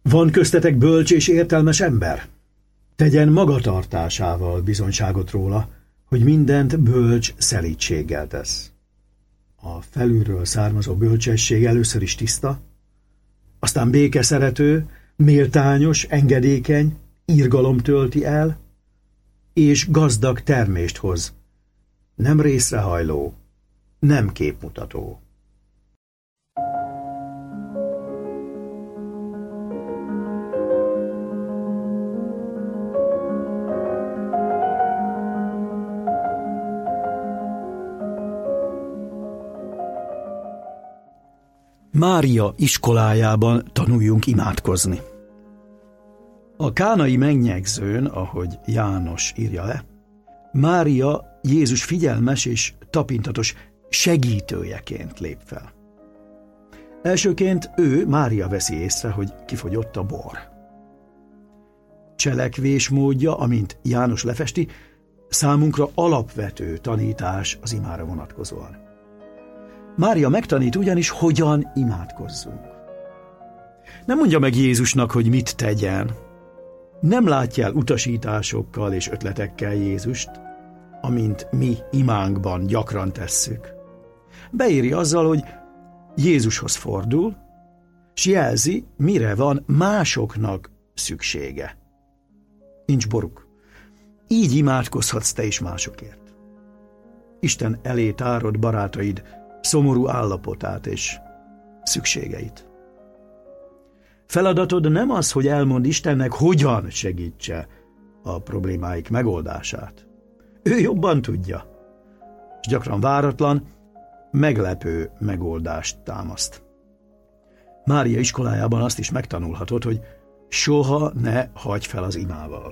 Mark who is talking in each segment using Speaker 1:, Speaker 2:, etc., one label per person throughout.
Speaker 1: Van köztetek bölcs és értelmes ember? Tegyen magatartásával bizonyságot róla, hogy mindent bölcs szelídséggel tesz. A felülről származó bölcsesség először is tiszta, aztán békeszerető, méltányos, engedékeny, irgalom tölti el, és gazdag termést hoz, nem részrehajló, nem képmutató. Mária iskolájában tanuljunk imádkozni. A kánai megnyegzőn, ahogy János írja le, Mária Jézus figyelmes és tapintatos segítőjeként lép fel. Elsőként Mária veszi észre, hogy kifogyott a bor. Cselekvésmódja, amint János lefesti, számunkra alapvető tanítás az imára vonatkozóan. Mária megtanít ugyanis, hogyan imádkozzunk. Nem mondja meg Jézusnak, hogy mit tegyen. Nem látja el utasításokkal és ötletekkel Jézust, amint mi imánkban gyakran tesszük. Beéri azzal, hogy Jézushoz fordul, s jelzi, mire van másoknak szüksége. Nincs boruk. Így imádkozhatsz te is másokért. Isten elé tárod barátaid szomorú állapotát és szükségeit. Feladatod nem az, hogy elmondd Istennek, hogyan segítse a problémáik megoldását. Ő jobban tudja, és gyakran váratlan, meglepő megoldást támaszt. Mária iskolájában azt is megtanulhatod, hogy soha ne hagyj fel az imával.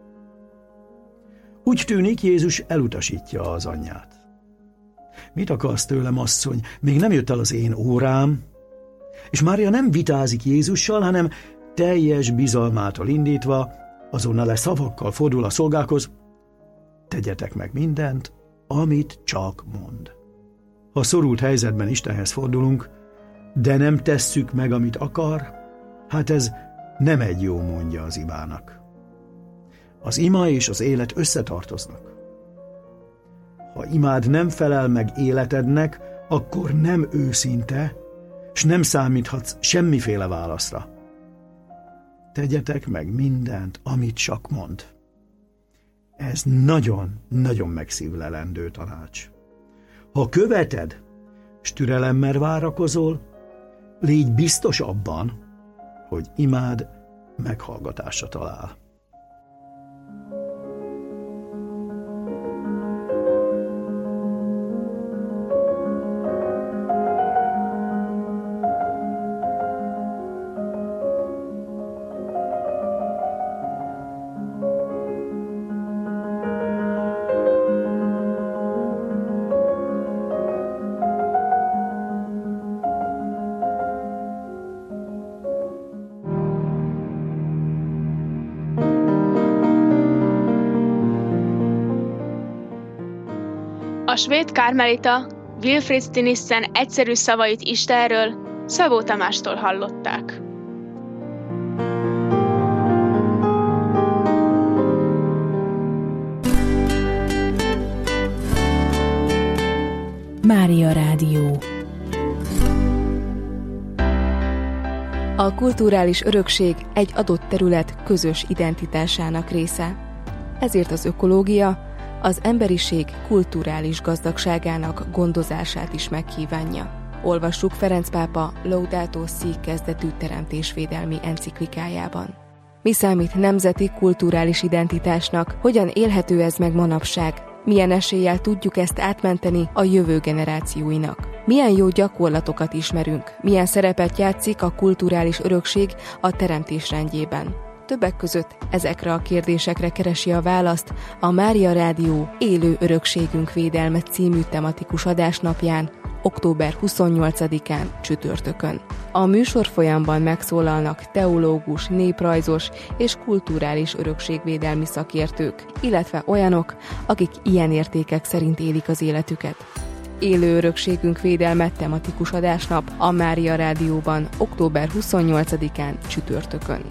Speaker 1: Úgy tűnik, Jézus elutasítja az anyját. Mit akarsz tőlem, asszony? Még nem jött el az én órám? És Mária nem vitázik Jézussal, hanem teljes bizalmától indítva, azonnal szavakkal fordul a szolgákhoz: tegyetek meg mindent, amit csak mond. Ha szorult helyzetben Istenhez fordulunk, de nem tesszük meg, amit akar, hát ez nem egy jó módja az imának. Az ima és az élet összetartoznak. Ha imád nem felel meg életednek, akkor nem őszinte, s nem számíthatsz semmiféle válaszra. Tegyetek meg mindent, amit csak mond. Ez nagyon megszívlelendő tanács. Ha követed, s türelemmel várakozol, légy biztos abban, hogy imád meghallgatásra talál.
Speaker 2: A svéd kármelita Wilfrid Stinissen egyszerű szavait Istenről Szabó Tamástól hallották.
Speaker 3: Mária Rádió. A kulturális örökség egy adott terület közös identitásának része. Ezért az ökológia az emberiség kulturális gazdagságának gondozását is megkívánja. Olvassuk Ferenc pápa Laudato Si kezdetű teremtésvédelmi enciklikájában. Mi számít nemzeti kulturális identitásnak, hogyan élhető ez meg manapság, milyen eséllyel tudjuk ezt átmenteni a jövő generációinak. Milyen jó gyakorlatokat ismerünk, milyen szerepet játszik a kulturális örökség a teremtés rendjében. Többek között ezekre a kérdésekre keresi a választ a Mária Rádió Élő Örökségünk Védelme című tematikus adásnapján, október 28-án csütörtökön. A műsorfolyamban megszólalnak teológus, néprajzos és kulturális örökségvédelmi szakértők, illetve olyanok, akik ilyen értékek szerint élik az életüket. Élő örökségünk védelme tematikus adásnap a Mária Rádióban október 28-án csütörtökön.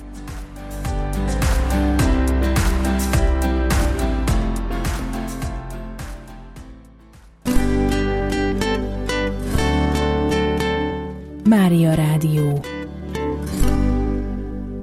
Speaker 4: Mária Rádió.